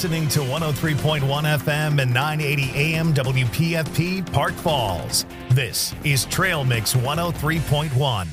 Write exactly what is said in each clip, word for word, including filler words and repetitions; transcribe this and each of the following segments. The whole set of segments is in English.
listening to one oh three point one F M and nine eighty A M W P F P Park Falls. This is Trail Mix one oh three point one.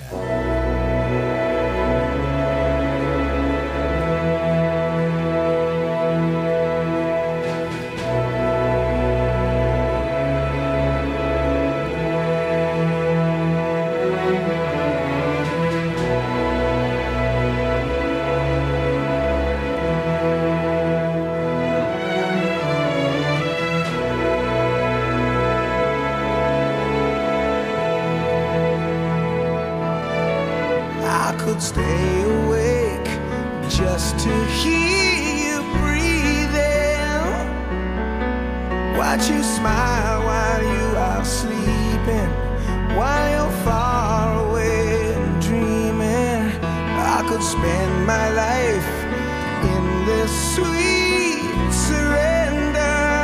Stay awake just to hear you breathing. Watch you smile while you are sleeping, while you're far away and dreaming. I could spend my life in this sweet surrender.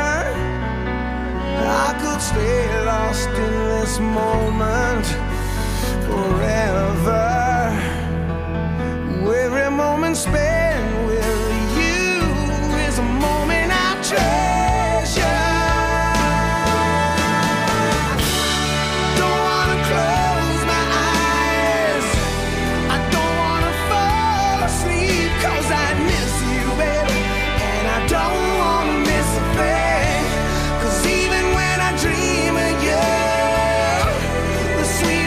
I could stay lost in this moment forever. Every moment spent with you is a moment I treasure. Don't wanna close my eyes, I don't wanna fall asleep, 'cause I miss you, baby, and I don't wanna miss a thing. 'Cause even when I dream of you, the sweet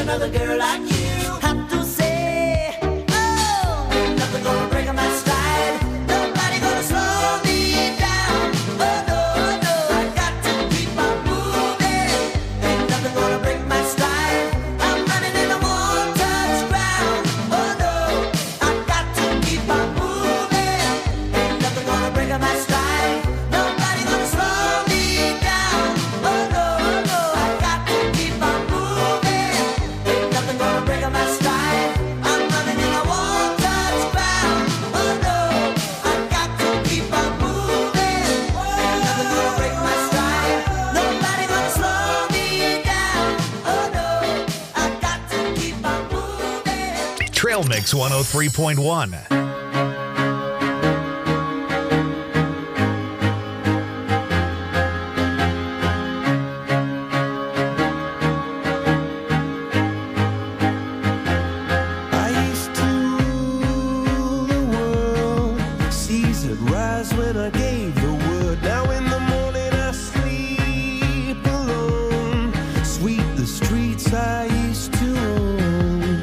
another girl like you. Have to say, oh, ain't nothing gonna break my stride. Nobody gonna slow me down. Oh no, no, I got to keep on moving. Ain't nothing gonna break my stride. I'm running in a one-touch ground. Oh no, I got to keep on moving. Ain't nothing gonna break my stride. Nobody gonna slow me down. Oh no, no, I got to keep on moving. Ain't nothing gonna break my stride. I'm running in a one-touch ground. Oh no, I got to keep on moving. Ain't nothing gonna break my stride. Nobody gonna slow me down. Oh no, I got to keep on moving. Trail Mix one oh three point one. I used to rule the world. Seas would rise when I gave the word. Now in the morning I sleep alone. Sweep the streets I used to own.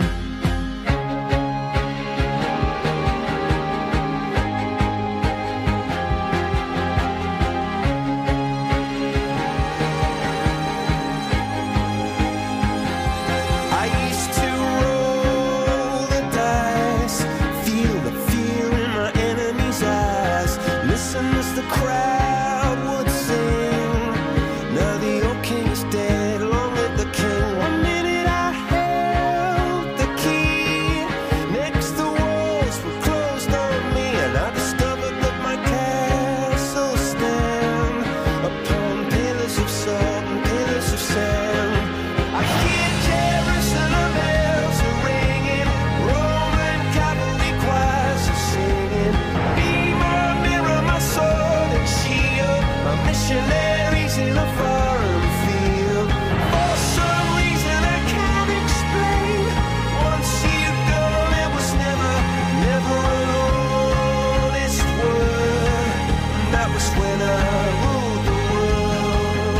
I used to roll the dice, feel the fear in my enemy's eyes. Listen as the crowd would sing. Now the old king is dead, long live the king. One minute I held the key. Next the walls were closed on me, and I discovered that my castle stand upon pillars of salt and pillars of sand. I hear Jerusalem bells are ringing, Roman cavalry choirs are singing. Be my mirror, my sword and shield, my missionaries in a foreign field. For some reason I can't explain, once you've gone it was never, never an honest word. And that was when I ruled the world.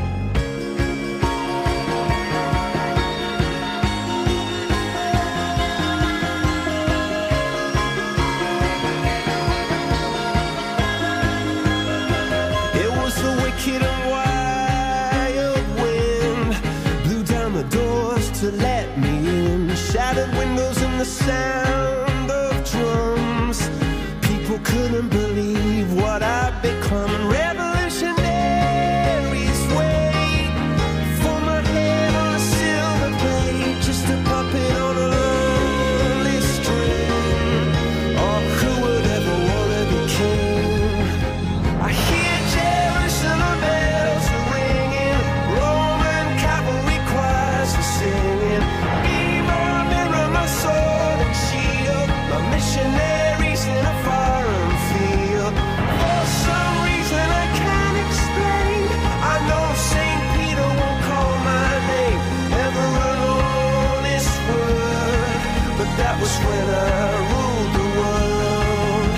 It was the wicked and wild wind, blew down the doors to let me in. Shattered windows and the sound of drums. People couldn't believe what I'd become. And revolutionaries wait for my head on a silver plate, just a puppet on a lonely string. Oh, who would ever wanna be king? I hear Jerusalem bells are ringing, Roman cavalry choirs are singing. Be my mirror, my sword and shield, my missionaries in a foreign field. For some reason I can't explain, I know Saint Peter won't call my name, never an honest word. But that was when I ruled the world.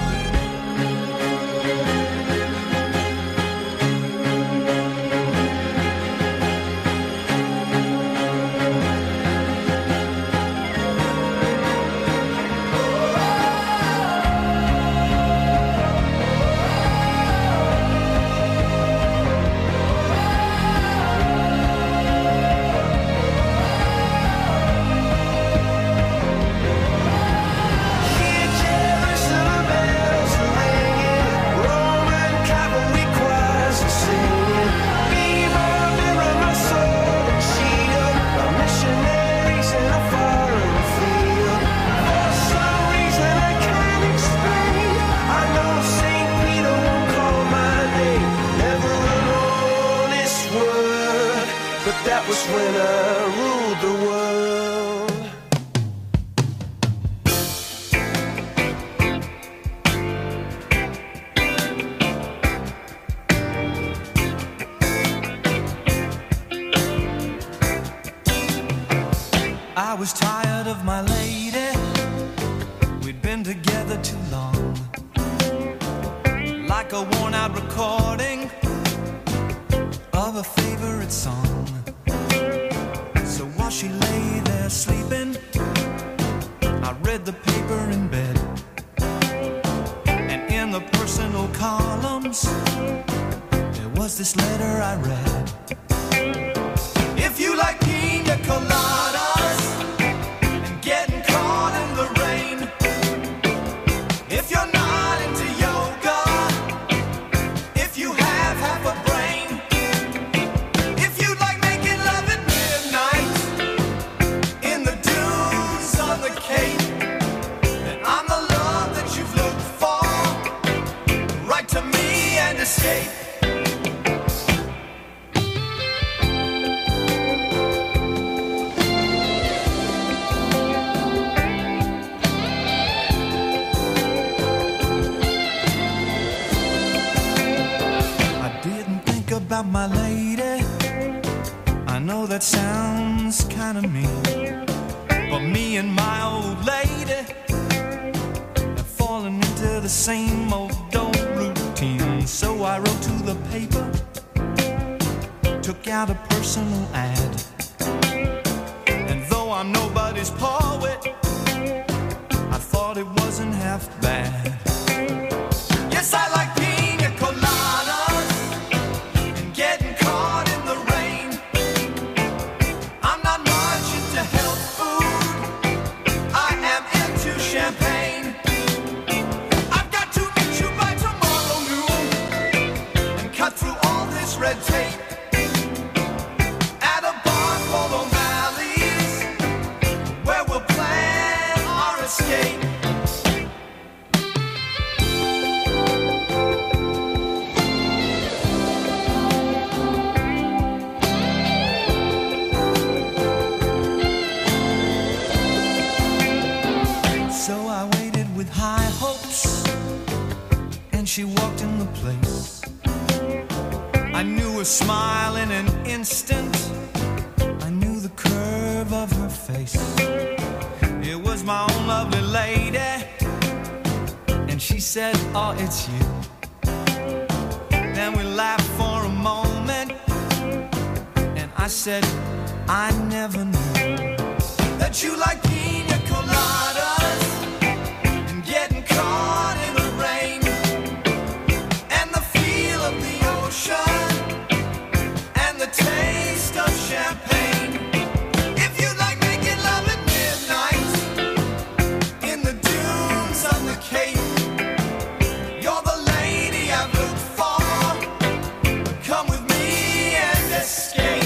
Hear Jerusalem bells are ringing, Roman cavalry choirs are singing. Be my mirror, my sword and shield, my missionaries in a foreign field. For some reason I can't explain, I know Saint Peter won't call my name, never an honest word. But that was when I ruled the world. I was tired of my lady, we'd been together too long. Like a worn out recording of a favorite song. So while she lay read the paper in bed, and in the personal columns there was this letter I read. If you like pina coladas and getting caught in the rain, if you're not into yoga, if you have half a brain, if you like making love at midnight in the dunes on the Cape, then I'm the love that you've looked for. Write to me and escape. About my lady, I know that sounds kind of mean, but me and my old lady have fallen into the same old old routine. So I wrote to the paper, took out a personal ad, and though I'm nobody's poet, I thought it wasn't half bad. Yes, I like pina coladas, champagne. I've got to meet you by tomorrow noon and cut through all this red tape at a bar called O'Malley's, where we'll plan our escape. She walked in the place. I knew her smile in an instant. I knew the curve of her face. It was my own lovely lady, and she said, oh, it's you. Then we laughed for a moment, and I said, I never knew that you like pina coladas and getting caught in the rain, and the taste of champagne. If you like making love at midnight in the dunes on the Cape, you're the lady I've looked for. Come with me and escape.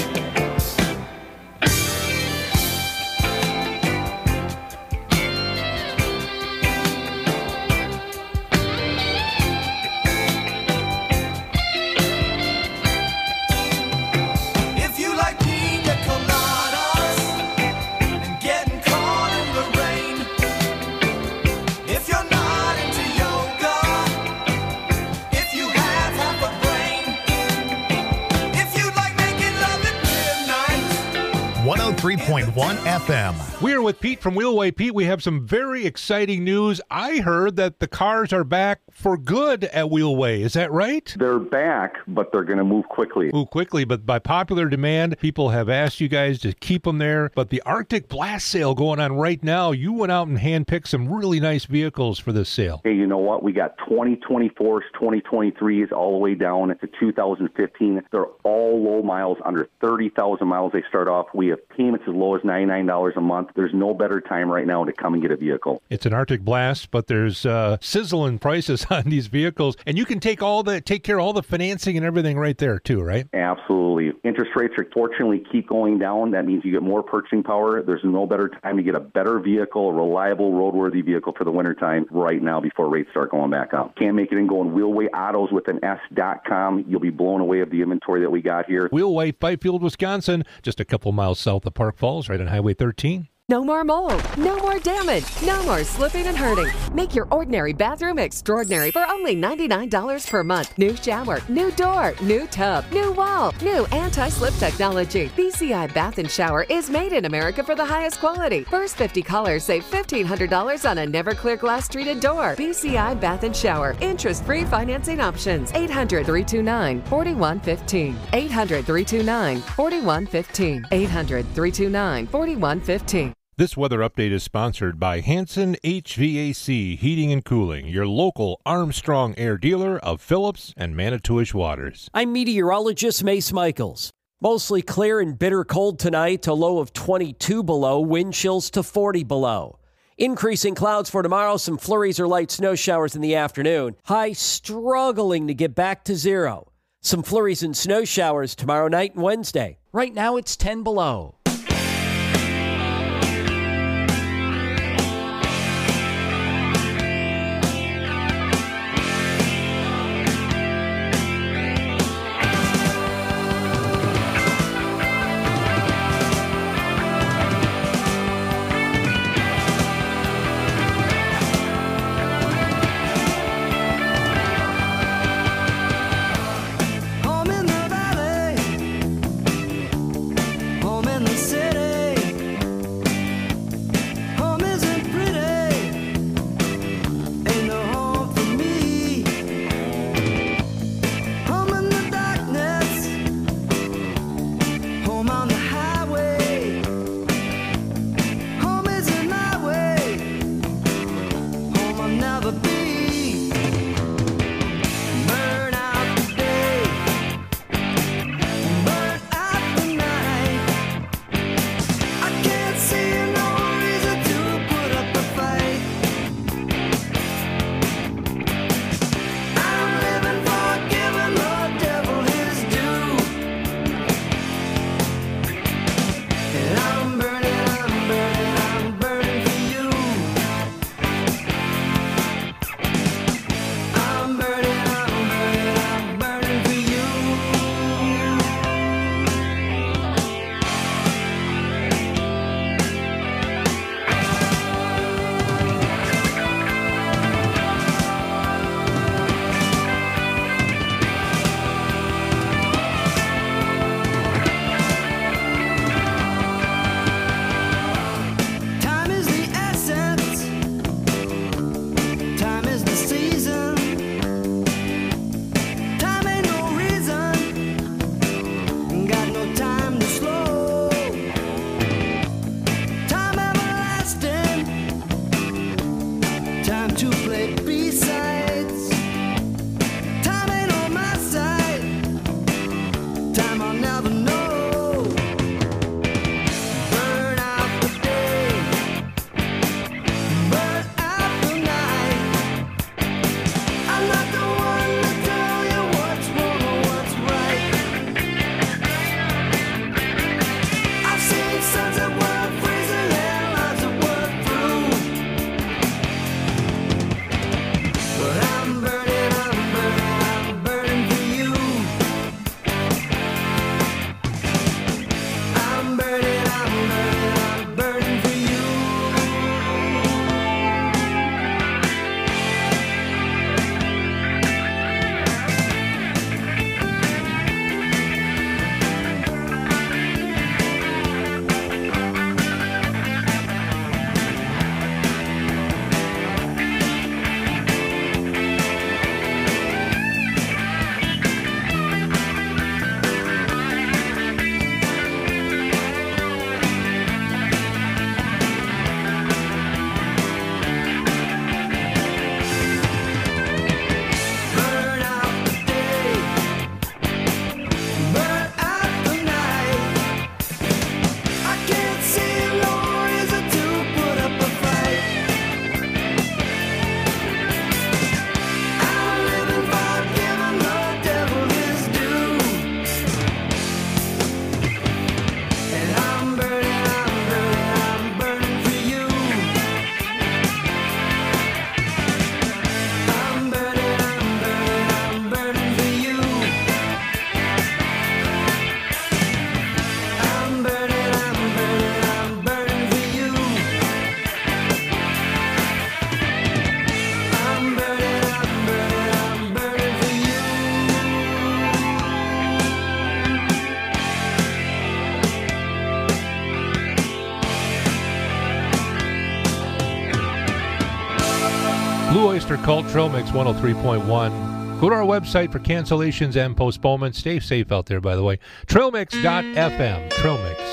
one oh three point one F M. We're with Pete from Wheelway. Pete, we have some very exciting news. I heard that the cars are back for good at Wheelway. Is that right? They're back, but they're going to move quickly. Move quickly, but by popular demand, people have asked you guys to keep them there. But the Arctic Blast sale going on right now, you went out and handpicked some really nice vehicles for this sale. Hey, you know what? We got twenty twenty-fours, twenty twenty-threes, all the way down to two thousand fifteen. They're all low miles, under thirty thousand miles they start off. We have payments as low as ninety-nine dollars a month. There's no better time right now to come and get a vehicle. It's an Arctic Blast, but there's uh, sizzling prices on these vehicles, and you can take all the take care of all the financing and everything right there too, right? Absolutely. Interest rates are fortunately keep going down. That means you get more purchasing power. There's no better time to get a better vehicle, a reliable, roadworthy vehicle for the wintertime right now before rates start going back up. Can't make it and go in Wheelway Autos with an S dot com. You'll be blown away of the inventory that we got here. Wheelway, Fifield, Wisconsin, just a couple miles south of Park Falls, right on Highway thirteen. No more mold, no more damage, no more slipping and hurting. Make your ordinary bathroom extraordinary for only ninety-nine dollars per month. New shower, new door, new tub, new wall, new anti-slip technology. B C I Bath and Shower is made in America for the highest quality. First fifty callers save fifteen hundred dollars on a never clear glass treated door. B C I Bath and Shower. Interest-free financing options. eight hundred, three two nine, four one one five. eight hundred, three two nine, four one one five. eight hundred, three two nine, four one one five. This weather update is sponsored by Hanson H V A C Heating and Cooling, your local Armstrong Air dealer of Phillips and Manitowish Waters. I'm meteorologist Mace Michaels. Mostly clear and bitter cold tonight, a low of twenty-two below, wind chills to forty below. Increasing clouds for tomorrow, some flurries or light snow showers in the afternoon. High struggling to get back to zero. Some flurries and snow showers tomorrow night and Wednesday. Right now it's ten below. Blue Oyster Cult, Trail Mix one oh three point one. Go to our website for cancellations and postponements. Stay safe out there, by the way. trail mix dot f m. Trail Mix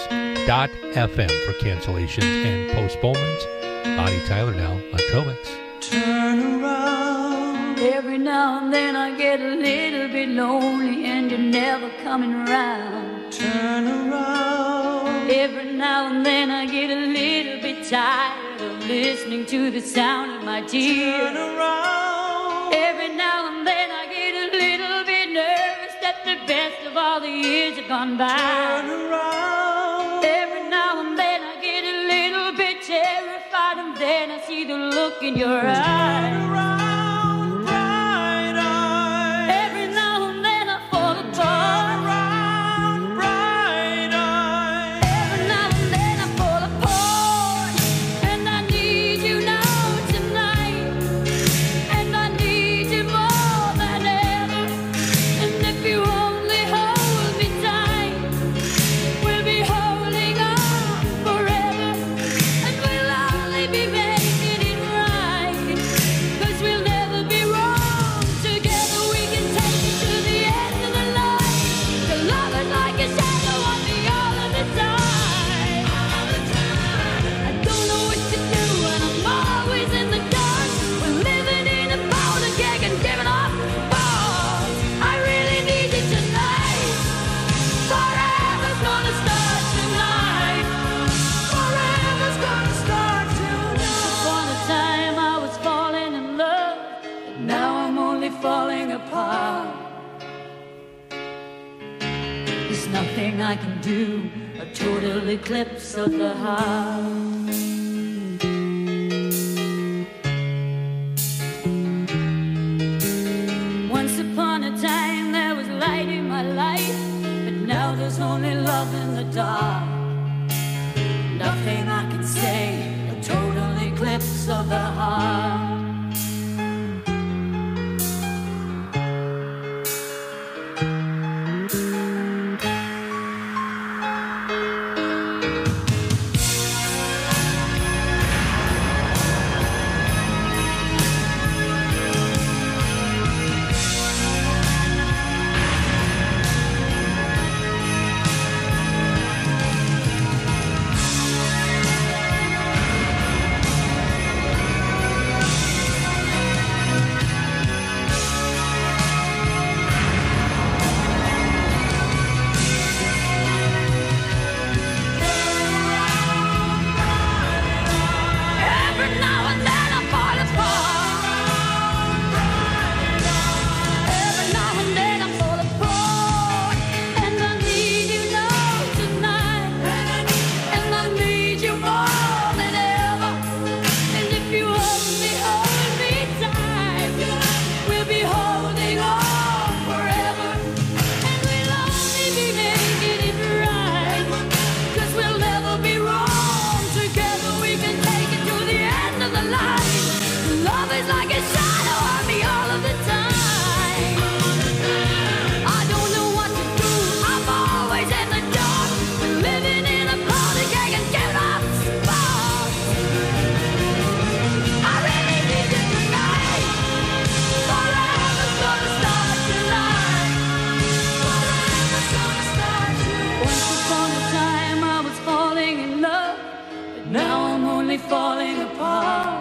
dot f m for cancellations and postponements. Bonnie Tyler now on Trail Mix. Turn around. Every now and then I get a little bit lonely and you're never coming around. Turn around. Every now and then I get a little bit tired of listening to the sound of my tears. Turn around. Every now and then I get a little bit nervous that the best of all the years have gone by. Turn around. Every now and then I get a little bit terrified and then I see the look in your eyes. Turn around, bright eyes. Every now and then I fall apart. Turn around, bright eyes. Every now and then I fall apart. And I need you now tonight. And I need you more than ever. And if you only hold me tight, we'll be holding on forever. And we'll only be making it right. 'Cause we'll never be wrong. Together we can take it to the end of the line. The love is like a shadow on me all of the time. All the time. I don't know what to do and I'm always in the dark. We're living in a powder keg and giving off balls. I really need you tonight. Forever's gonna start tonight. Forever's gonna start tonight. Upon a time I was falling in love, but now I'm only falling apart. There's nothing I can do, a total eclipse of the heart. Once upon a time there was light in my life, but now there's only love in the dark. Nothing I can say, a total eclipse of the heart. Every now and then I fall apart. Every now and then I fall apart. And I need you now tonight. And I need you more than ever. And if you only hold me tight, we'll be holding on forever. And we'll only be making it right. 'Cause we'll never be wrong. Together we can take it to the end of the line. Love is like a shadow on me all of the time. I don't know what to do, I'm always in the dark. We're living in a powder keg and giving off sparks. I really need you tonight. Forever's gonna start tonight. Forever's gonna start tonight. Once upon a time I was falling in love, but now I'm only falling apart.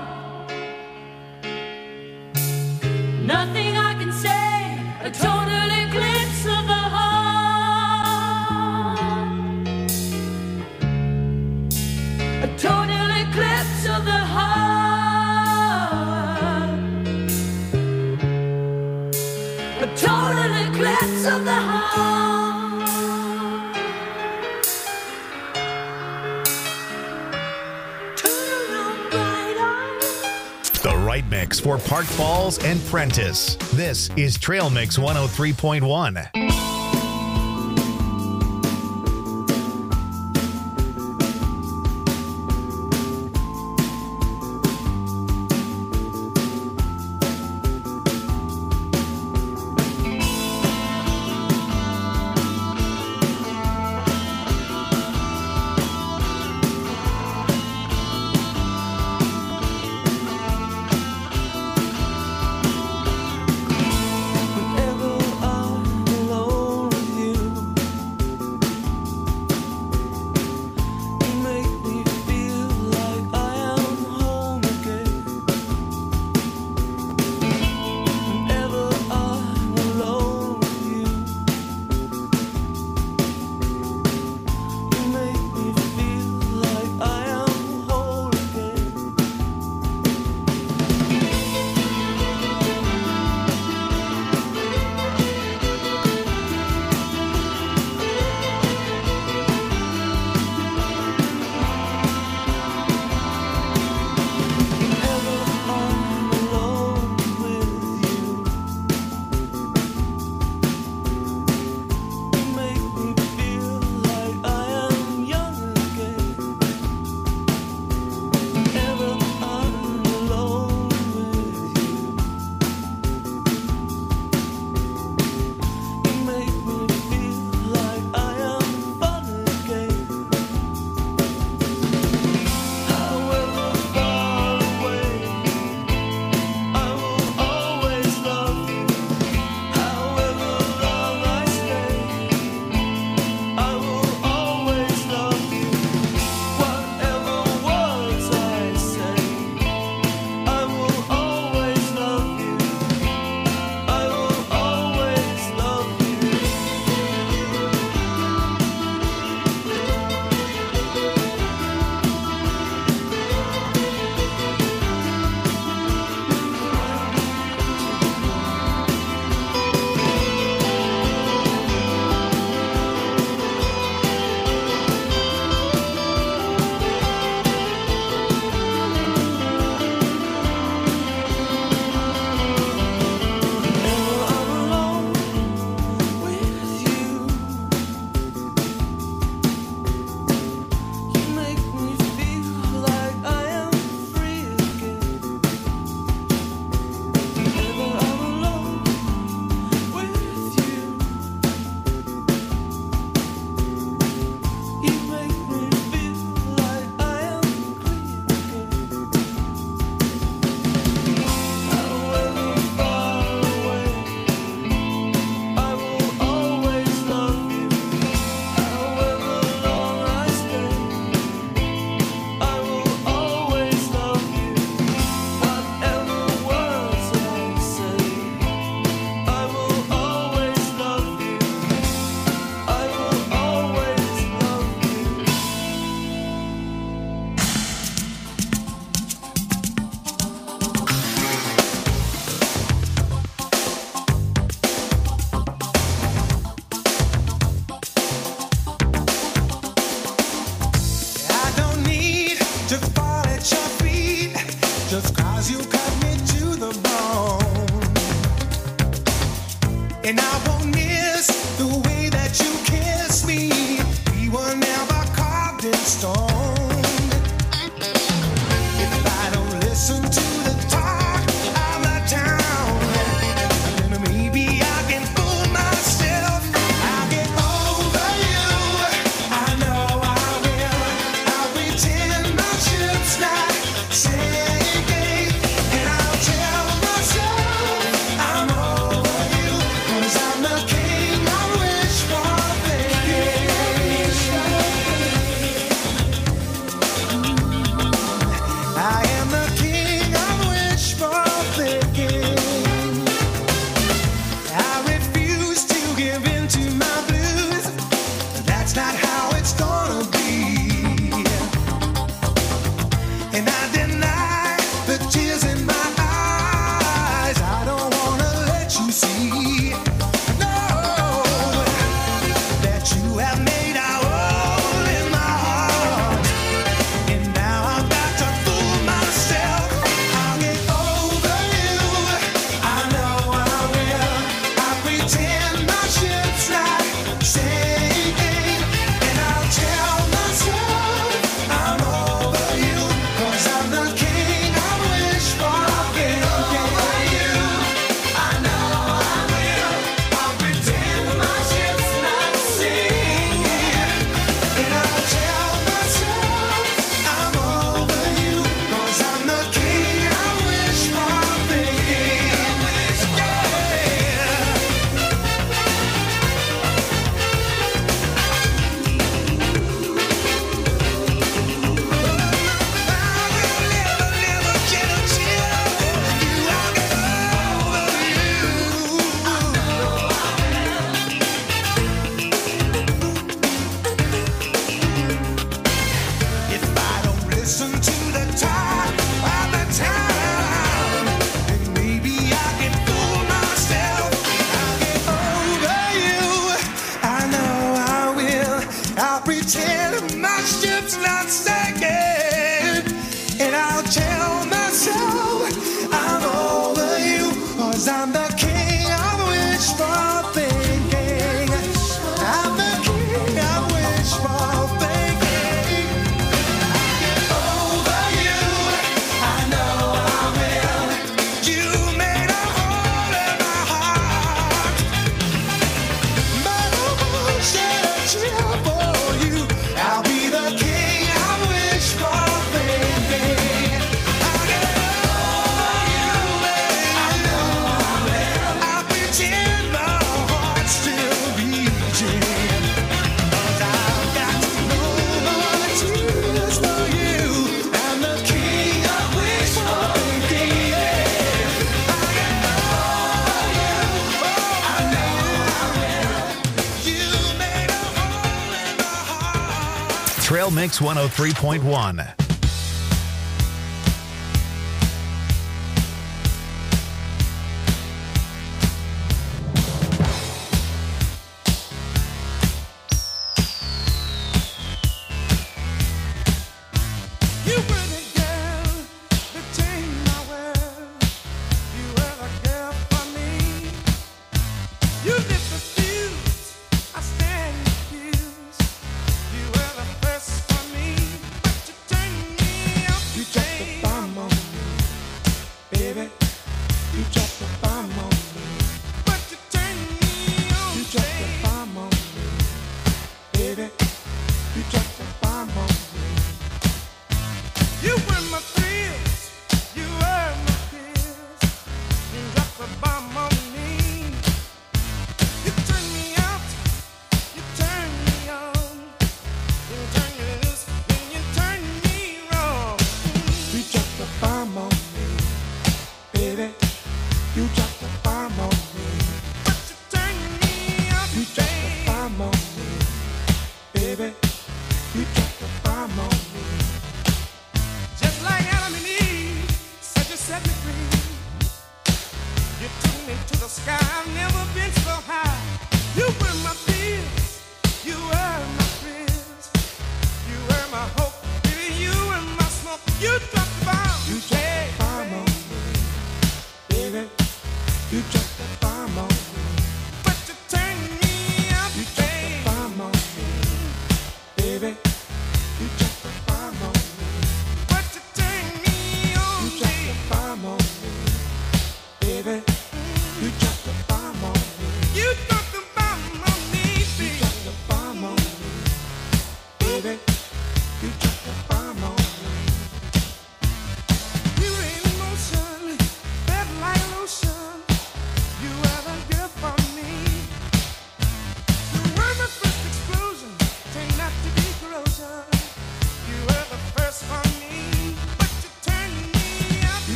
Nothing I can say, a total eclipse of the heart. A total eclipse of the heart. A total eclipse of the heart. Turn around, bright eyes. The right mix for Park Falls and Prentice. This is Trail Mix one oh three point one. Whenever I And I won't miss the way that you kiss me. We were never carved in stone. If I don't listen to the talk of the town, then maybe I can fool myself. I'll get over you. I know I will. I'll pretend my ship's not sinking, and I'll tell myself I'm over you, 'cause I'm the king I wish for thinking. I am the king I wish for thinking. I refuse to give in to my blues. That's not how it's gonna be. And I deny the tears in my eyes. I don't wanna let you see, no, that you have made a hole in my heart. And now I've got to fool myself. I'll get over you. I know I will. I pretend my ship's not sinking, and I'll tell myself I'm over you, 'cause I'm the king I wish for thinking. I know I will. I'll pretend my ship's not sinking, and I'll tell myself I'm over you, 'cause I'm the king I wish for thinking. If I don't listen to the talk of the town, then maybe I can fool myself. I'll get over you. I know I will. I'll pretend my ship's not sinking, and I'll tell myself I'm over you, 'cause I'm the king I wish for thinking. I'm the king I wish for thinking. Over you, I know I will. You made a hole in my heart, but I won't shed a tear for you. I'll be the king I wish for thinking. I'll get over you, I know I will. I'll pretend my heart's still beating, 'cause I've got no more tears for you. I'm the king I wish for thinking. I get over you, I know I will. You made a hole in my heart. Trail Mix one oh three point one. You were the girl that changed my world. You were the girl for me. You lit the fuse, I stand accused. You were the first for me, but you turned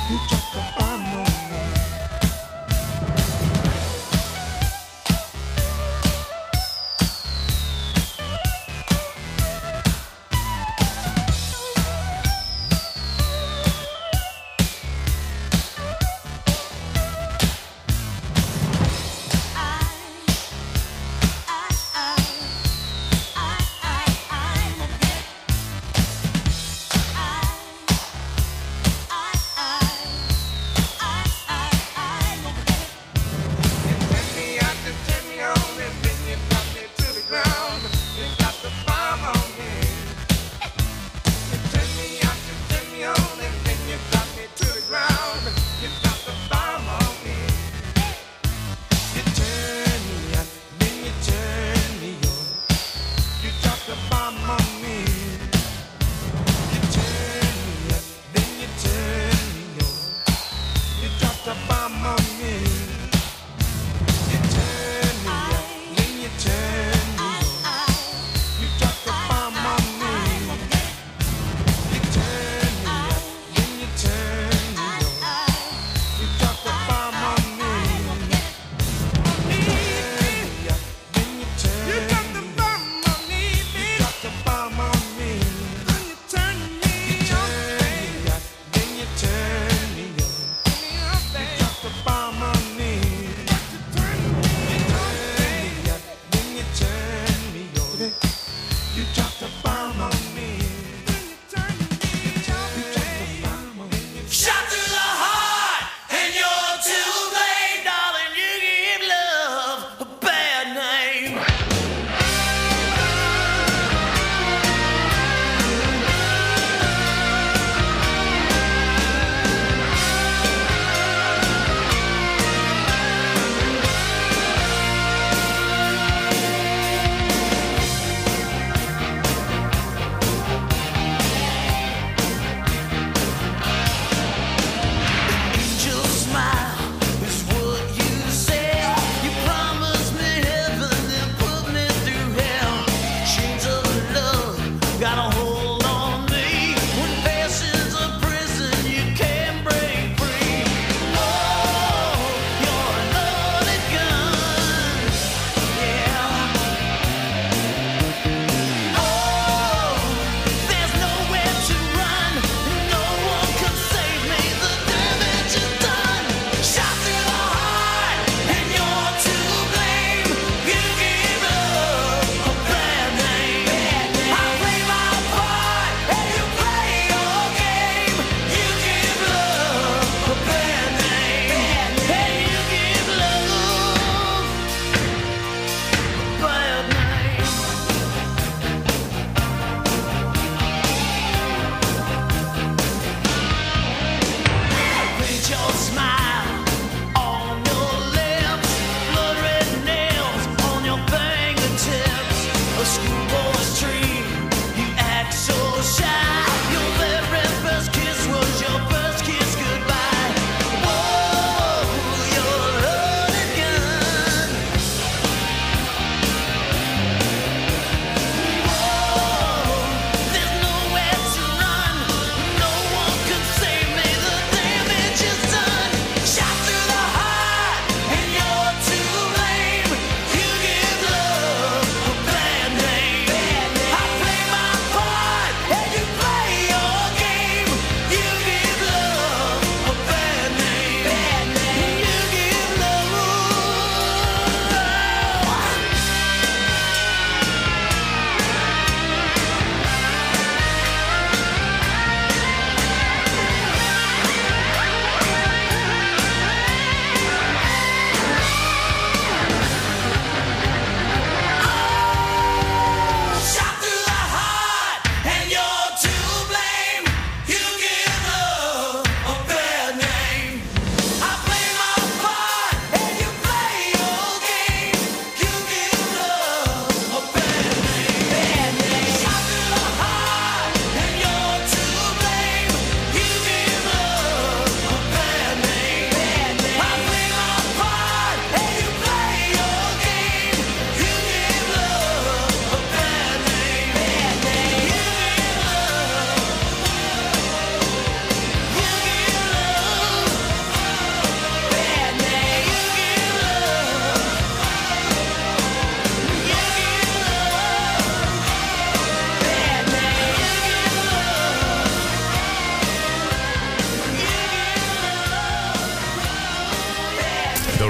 You just don't find no love. I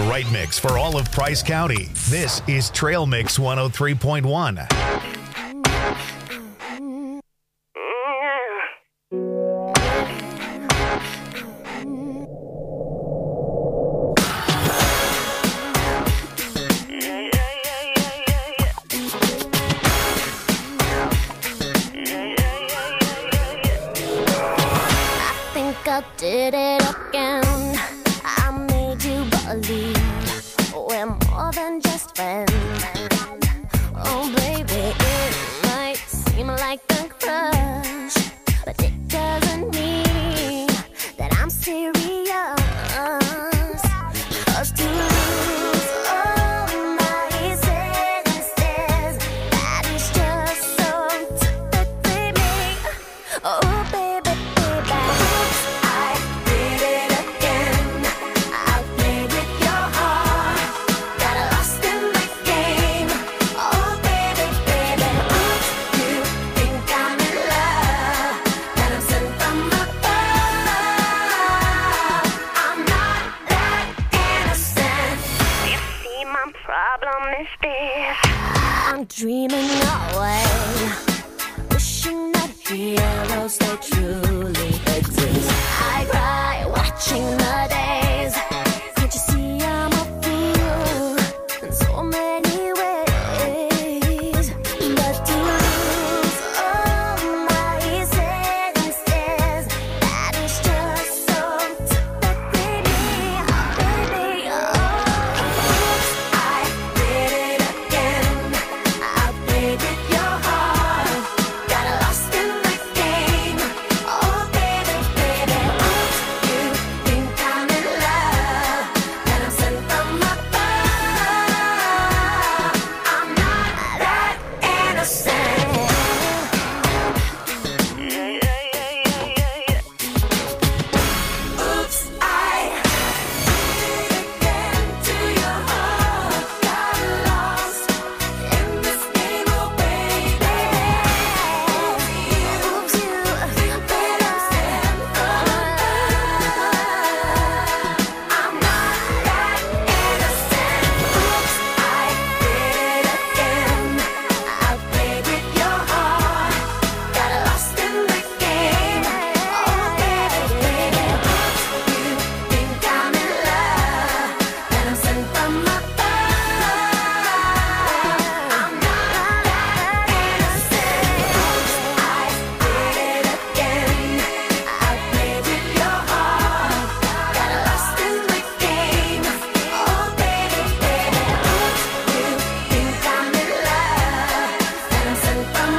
right mix for all of Price County. This is Trail Mix one oh three point one. Did it again. I made you believe we're more than just friends. Oh baby, it might seem like a crush, but it doesn't mean that I'm serious. 'Cause to lose all my senses, that is just so typically me. Oh baby, baby. I'm dreaming away, wishing that heroes they truly exist. I cry watching the days. Can't you see I'm a fool in so many ways? But to lose all my senses, that is just so typically me, baby. Oh, I did it again. I played with your heart, got lost in the game. Oh baby, baby, you think I'm in love, that I'm sent from above. I'm not that innocent. Oops, I did it again to your heart, got lost in this game, oh baby. Oops, you think I'm sent from above. I'm not that innocent. Oops, I did it again. I played with your heart, got lost in the game. Oh baby, baby, you think I'm in love, that I'm sent from above. I'm not that innocent. Oops, I did it again. I played with your heart, got lost in the game. Oh baby, baby, you think I'm in love, that I'm sent from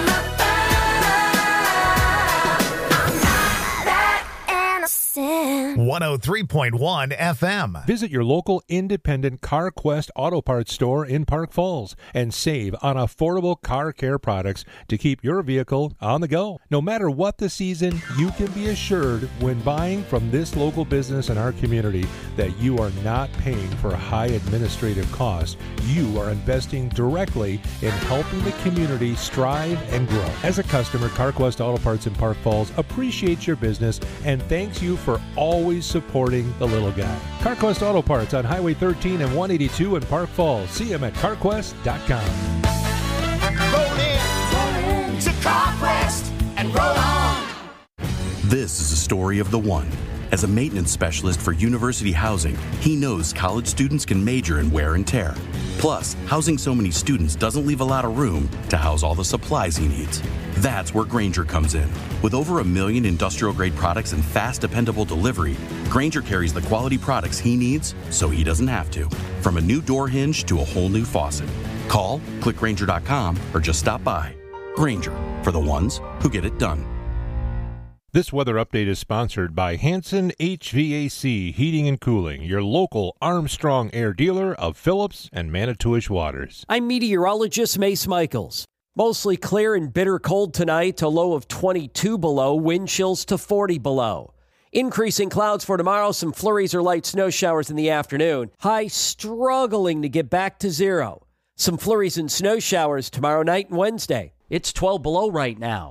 above. I'm not that innocent. one oh three point one F M. Visit your local independent CarQuest Auto Parts store in Park Falls and save on affordable car care products to keep your vehicle on the go. No matter what the season, you can be assured when buying from this local business in our community that you are not paying for high administrative costs. You are investing directly in helping the community strive and grow. As a customer, CarQuest Auto Parts in Park Falls appreciates your business and thanks you for always supporting the little guy. CarQuest Auto Parts on Highway thirteen and one eighty-two in Park Falls. See them at carquest dot com. Roll in, roll in to CarQuest and roll on. This is a story of the one. As a maintenance specialist for University Housing, he knows college students can major in wear and tear. Plus, housing so many students doesn't leave a lot of room to house all the supplies he needs. That's where Grainger comes in. With over a million industrial-grade products and fast, dependable delivery, Grainger carries the quality products he needs so he doesn't have to. From a new door hinge to a whole new faucet. Call, click Grainger dot com, or just stop by. Grainger, for the ones who get it done. This weather update is sponsored by Hanson H V A C Heating and Cooling, your local Armstrong Air dealer of Phillips and Manitowish Waters. I'm meteorologist Mace Michaels. Mostly clear and bitter cold tonight, a low of twenty-two below, wind chills to forty below. Increasing clouds for tomorrow, some flurries or light snow showers in the afternoon. High struggling to get back to zero. Some flurries and snow showers tomorrow night and Wednesday. It's twelve below right now.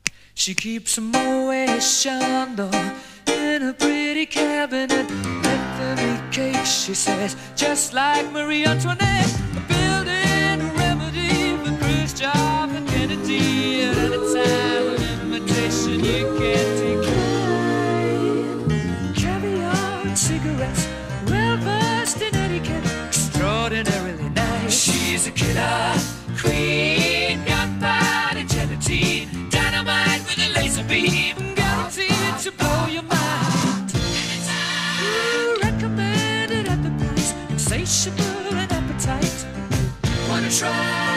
She keeps a Moet Chandon in a pretty cabinet. Let Bethany cake, she says, just like Marie Antoinette, building a remedy for Khrushchev and Kennedy. At any time, an invitation you can't decline. Caviar and cigarettes, well versed in etiquette, extraordinarily nice. She's a killer queen, gunpowder gelatine, dynamite with a laser beam, guaranteed to blow your mind. Ooh, recommended at the price, insatiable and appetite. Wanna try?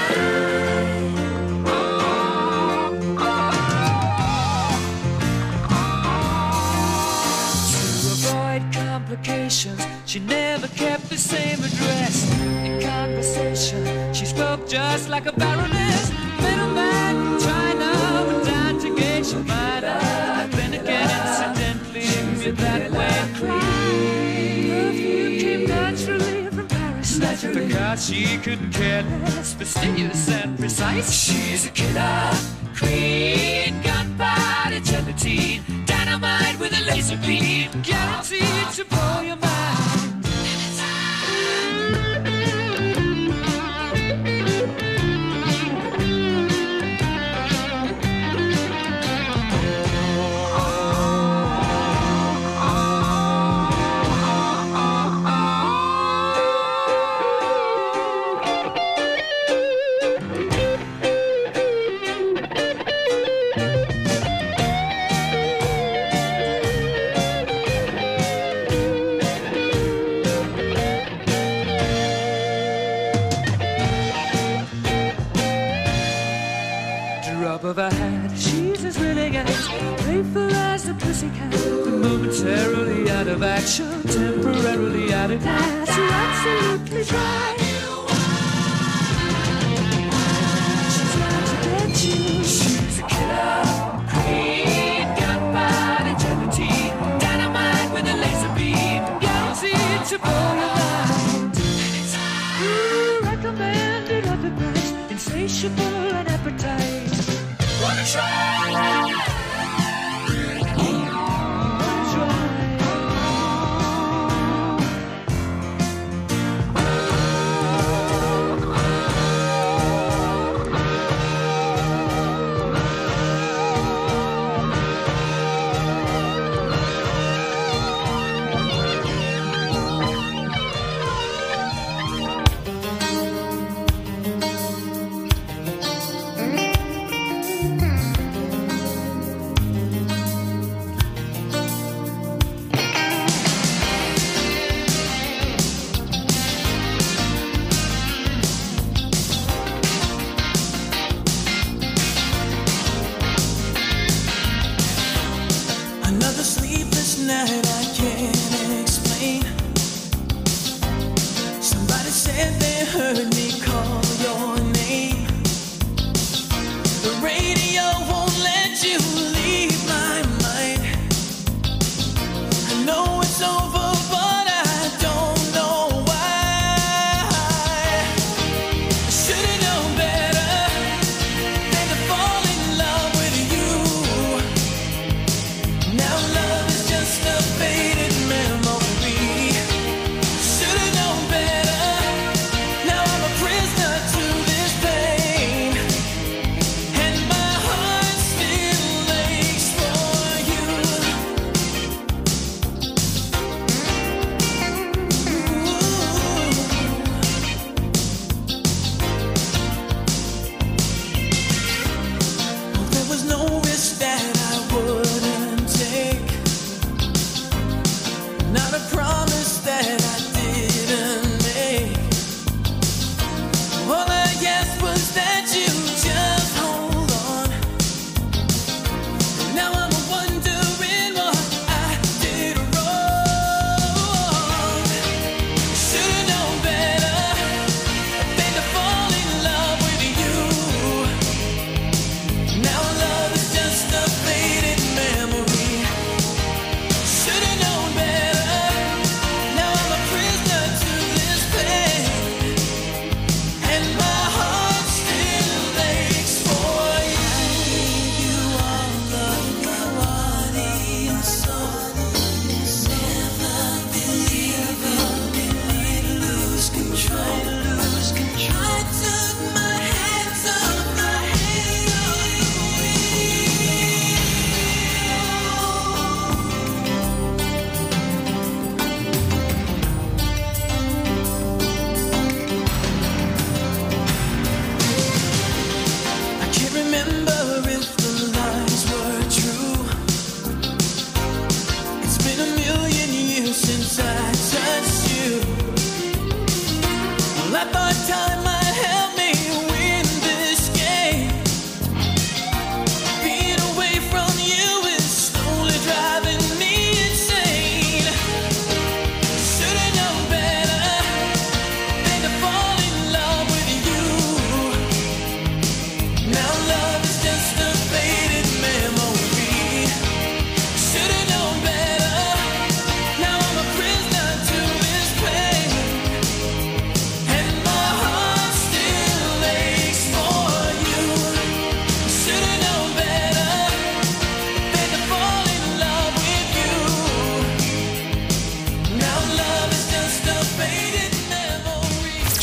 To avoid complications, she never kept the same address. In conversation, she spoke just like a baroness. Middleman from China went down to Geisha Minor. Then again, incidentally, with that way perfume came naturally from Paris. Naturally. Because she couldn't care less, fastidious and precise. She's a killer queen, gunpowder gelatine, dynamite with a laser beam, guaranteed to blow your mind. Of a hat, she's as willing as playful as the pussycat, but momentarily out of action, temporarily out of gas. You're absolutely dry. She's out to get you. She's a killer queen, gunpowder gelatine, dynamite with a laser beam, guaranteed to blow your mind. Ooh, recommended at the price, insatiable and appetite. Wanna try?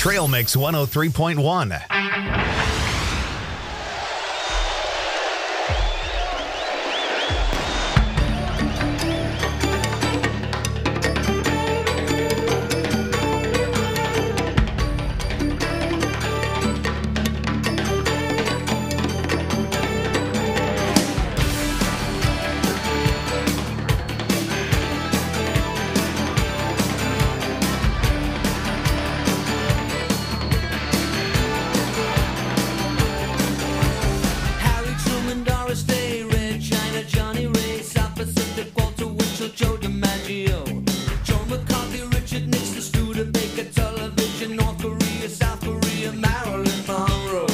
Trail Mix one oh three point one. Harry Truman, Doris Day, Red China, Johnny Ray, South Pacific, Walter Winchell, Joe DiMaggio, Joe McCarthy, Richard Nixon, Studebaker, Television, North Korea, South Korea, Marilyn Monroe.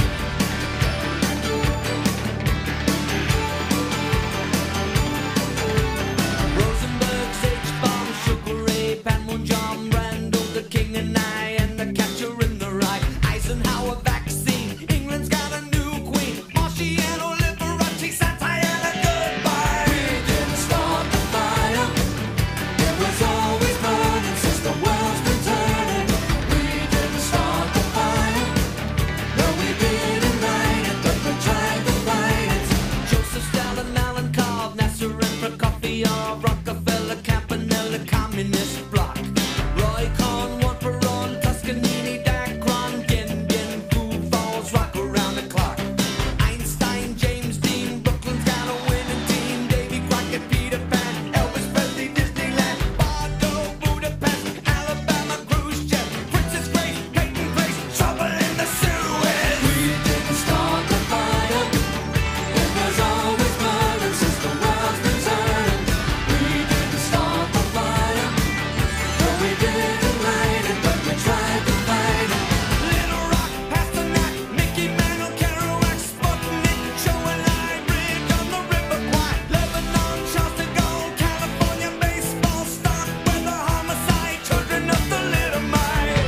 Rosenberg, H-Bomb, Sugar Ray, Panmunjom, Randall, the King and I, and the Catcher in the Rye, Eisenhower vaccine, England's got a new queen, Marciano, Liberace, Santayana, goodbye. We didn't start the fire, it was always burning since the world's been turning. We didn't start the fire, no we didn't light it, but we tried to fight it. Joseph Stalin, Alan Cobb, Nasser and Prokofiev, Rockefeller, Campanella, Communist Bloc, Roy Cohn, Juan Perón, Toscanini, Dacron, Dien Bien, Food Falls, rock around the clock. Einstein, James Dean, Brooklyn's got a winning team, Davy Crockett, Peter Pan, Elvis Presley, Disneyland, Bordeaux, Budapest, Alabama, Khrushchev, Princess Grace, Peyton Place, trouble in the Suez. We didn't start the fire, it was always burning since the world's been turning. We didn't start the fire, no we didn't light it, but we tried to fight it. Little Rock, Pasternak, Mickey Mantle, Kerouac, Sputnik, Joe and Bridge on the River Kwai, Lebanon, Charles de Gaulle, California, baseball, stock, weather, homicide, children of the Little Mite.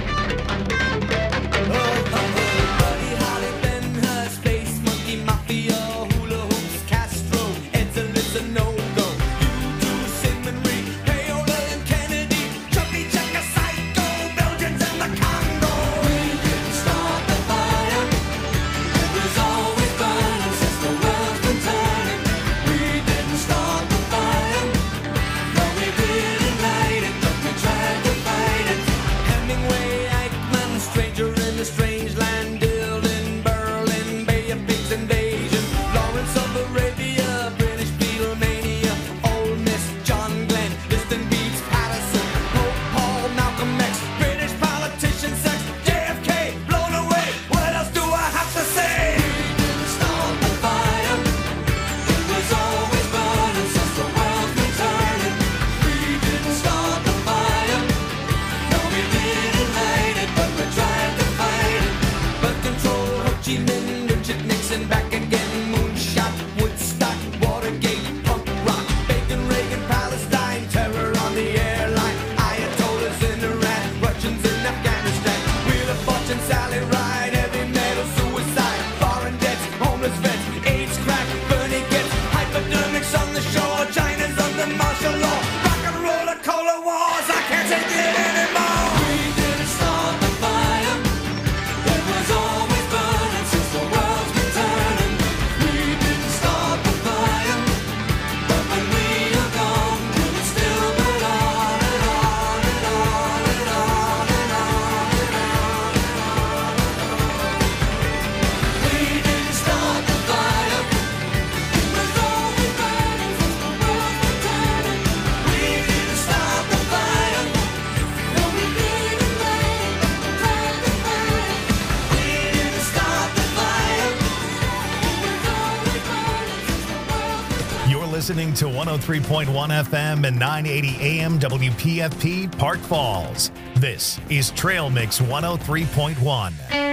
Oh, oh, oh, Buddy Holly, Ben Hur, Space Monkey, Mafia, Hula Hoops, Castro, Edsel, Lizanogo, U two, Sigmund Reed, Payola and Kennedy, Chubby Checker, Psycho, Belgians and the Congo. We didn't start the fire, it was always burning since the world's been turning. We didn't start the fire, no we didn't light it, but we tried to fight it. Hemingway, Eichmann, Stranger in the Strange Land, Dylan, Berlin, Bay of Pigs invasion, Lawrence of Arabia, British Beatlemania, Ole Miss, John Glenn, Liston Beats, Patterson, Pope Paul, Malcolm X, British politician, sex, J F K, blown away. What else do I have to say? We didn't start the fire, it was always burning since the world's been turning. We didn't start the fire, no we didn't light it, but we tried to fight it. Birth control, Ho Chi Minh, Richard Nixon, back again, moonshot, Woodstock, Watergate, punk rock, Bacon, Reagan, Palestine, terror on the airline, Ayatollahs in Iran, Russians in Afghanistan, Wheel of Fortune, Sally Ride, heavy metal, suicide, foreign debts, homeless vets, AIDS, crack, Bernie gets, hypodermics on the shore, China's under martial law, rock and roller, cola wars, I can't take it anymore. We didn't start the fire, it was always burning since the world's been turning. We didn't start the fire, but when we are gone, will it still burn on and on and on and on and on and on and on? We didn't start the fire, it was always burning since the world's been turning. We didn't start the fire, no we didn't light it, but we tried to fight it. We didn't start the fire, it was always burning since the world's been turning. You're listening to one oh three point one F M and nine eighty A M W P F P Park Falls. This is Trail Mix one oh three point one.